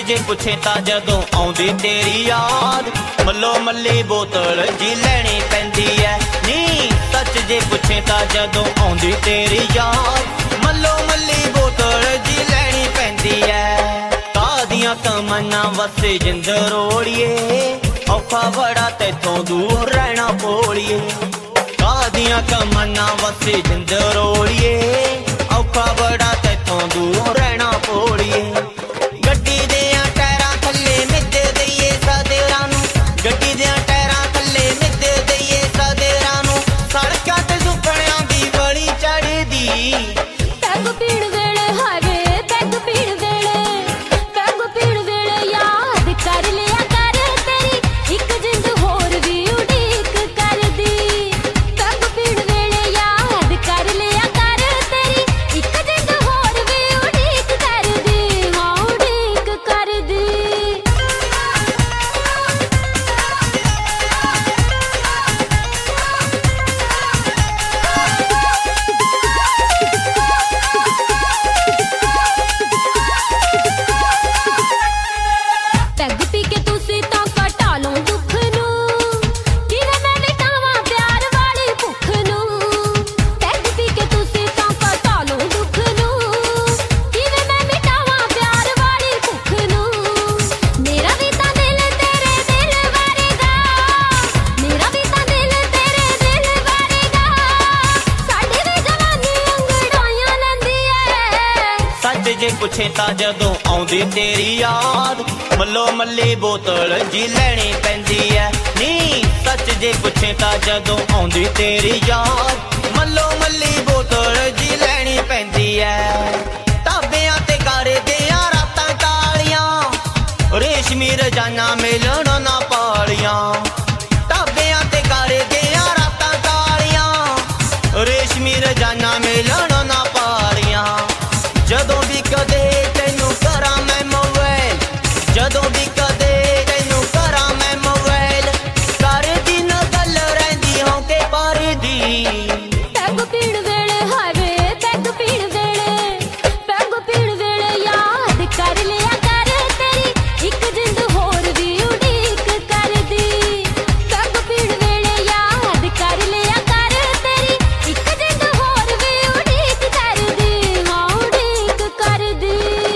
जे पुछे तां जदों आउंदी तेरी याद, मल्लो मल्ली बोतल जी लैनी पैंदी ऐ नी। सच जे पुछे तां जदों आउंदी तेरी याद, मल्लो मल्ली बोतल जी लैनी पैंदी ऐ। तादियां तमन्ना वसे जिंद रोड़िए, औखा बड़ा तैथों दूर रहना पोड़िए। तादियां तमन्ना वसे जिंद रोड़िए, औखा बड़ा तैथों दूर रहना पोड़िए। गड्डी देयां टायरां थल्ले मिद दईए सदेरां नूं, गड्डी देयां टायरां थल्ले मिद दईए सदेरां नूं। सड़कां ते सुपणियां दी बड़ी चढ़दी, पैग पीण वेले हावे पैग पीण वेले याद कर लिया कर तेरी इक जिंद होर भी उड़ीक करदी। पैग पीण वेले याद कर लिया कर तेरी इक जिंद होर भी उड़ीक करदी, हाँ उड़ीक करदी। पैग पी के तुसी तां घटा लो दुख नूं, किवें मैं मिटावां प्यार वाली भुख नूं। पैग पी के तुसी तां घटा लो दुख नूं, किवें मैं मिटावां प्यार वाली भुख नूं। मेरा भी तां दिल तेरे दिल वारेगा, मेरा भी तां दिल तेरे दिल वारेगा। साडी भी जवानी अंगड़ाइयां लैंदी ऐ। सच जे पुछे तां जदों आउंदी तेरी याद, मल्लो मल्ली बोतल जी लैनी पैंदी ऐ नी। सच जे पुछे तां जदों आउंदी तेरी याद, मल्लो मल्ली बोतल जी लैनी पैंदी ऐ। ढाबियां ते करदियां रातां कालियां, रेशमी रजाना मिलन ना पालियां। ढाबियां ते करदियां रातां कालियां, रेशमी रजाना मिलन ना पालियां। जदों भी कदे तैनूं करां मैं मोबाइल, जदों भी कदे तैनूं करां मैं मोबाइल, करदी ना गल रहिंदी होके परदी। पैग पीण वेले हावे पैग पीण वेले याद कर लिया कर तेरी इक जिंद होर भी उड़ीक करदी। पैग पीण वेले याद कर लिया कर तेरी इक जिंद होर भी उड़ीक करदी, हाँ उड़ीक करदी।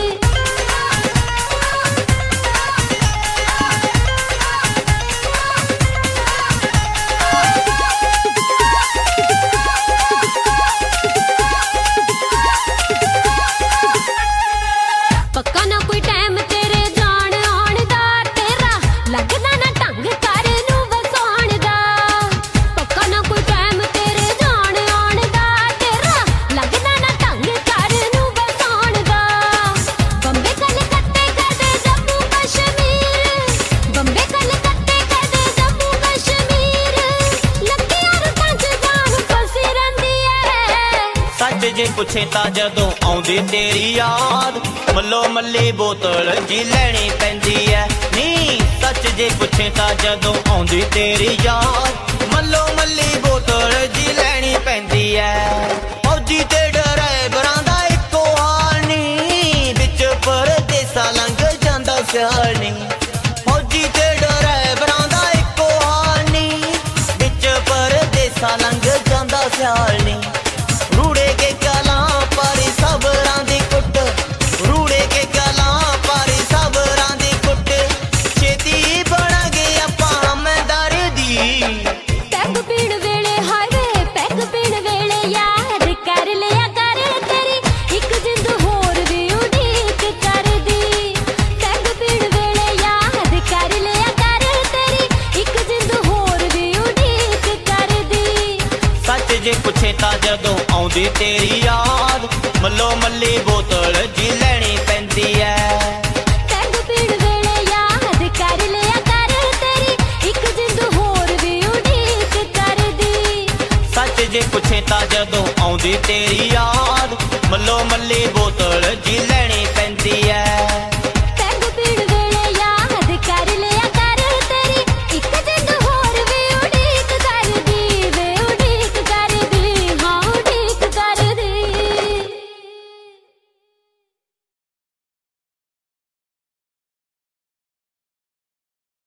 पक्का ना कोई टाइम तेरे जान आण दा, तेरा लगदा ना ढंग कर नूं वसाण दा। पक्का ना कोई टाइम तेरे जान आण दा, तेरा लगदा ना ढंग कर नूं वसाण दा। बंबे कलकत्ते कदे जम्मू कश्मीर, बंबे कलकत्ते कदे जम्मू कश्मीर, लगियां रुतां च जान फसी रहिंदी ऐ। सच जे पुछे तां जदों आउंदी तेरी याद, मल्लो मल्ली बोतल जी लैनी पैंदी ऐ नी। सच जे पुछे तां जदों आउंदी तेरी याद, मल्लो मल्ली बोतल जी लैनी पैंदी ऐ। फौजी ते ड्राइवरां दा इक्को हाल नी, बिच परदेसा लंघ जांदा सियाल नी। फौजी ते ड्राइवरां दा इक्को हाल नी, बिच परदेसा लंघ जांदा सियाल नी। रूड़े के गलां पारी सबरां दी कुट, रूड़े के गलां पारी सबरां दी कुट, छेती बण गए आपां मैं दर्दी। पैग पीण वेले हावे पैग पीण वेले याद कर लिया कर तेरी इक जिंद होर भी उड़ीक करदी। पैग पीण वेले याद कर लिया कर तेरी इक जिंद होर भी उड़ीक करदी। सच जे पुछे तां जदों आउंदी तेरी याद, मल्लो मल्ली बोतल जी लैनी पैंदी ऐ। पैग पीण वेले याद कर लिया कर तेरी इक जिंद होर भी उड़ीक करदी। सच जे पुछे तां जदों आउंदी तेरी याद,